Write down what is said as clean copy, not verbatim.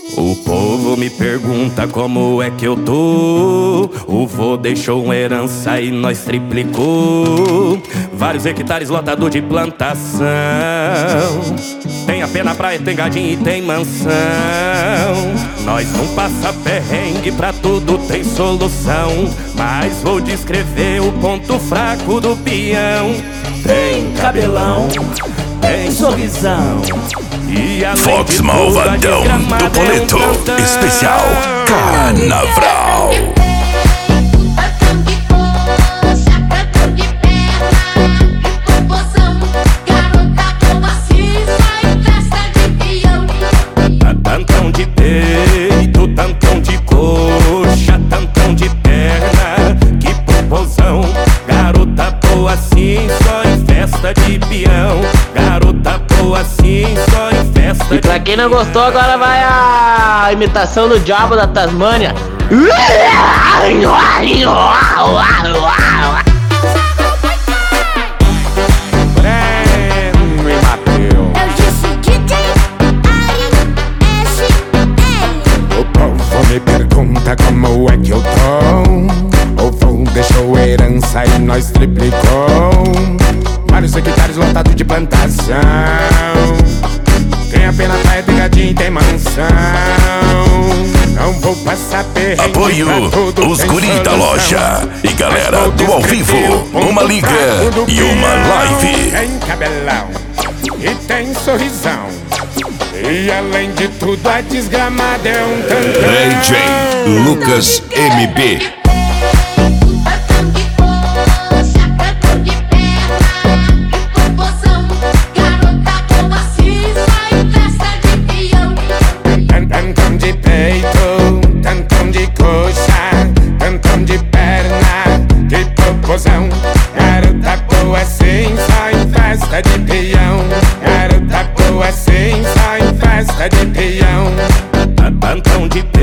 O povo me pergunta como é que eu tô. O vô deixou uma herança e nós triplicou. Vários hectares lotado de plantação. Tem a pé na praia, tem gadinho e tem mansão. Nós não passa perrengue, pra tudo tem solução. Mas vou descrever o ponto fraco do peão. Tem cabelão, tem sorrisão. Fox Malvadão do Boleto Especial Carnaval. Tantão de peito, tantão de coxa, tantão de perna, que popozão. Garota boa assim, só em festa de peão. Garota boa assim, só em festa de peão. E pra quem não gostou, agora vai a imitação do Diabo da Tasmânia. Me pergunta como é que eu tô. O vô deixou herança e nós triplicou. Vários hectares lotados de plantação. Tem a pena praia, tem gadinho e tem mansão. Não vou passar perrengue. Apoio os guri da loja e galera do ao vivo. Uma liga e uma live. Tem cabelão e tem sorrisão. E além de tudo a desgramada é um tantão. DJ Lucas MB. Tantão de peito, tantão de coxa, tantão de perna, que popozão. Garota boa assim, só em festa de peão. Garota boa assim, só em festa de peão. Tantão de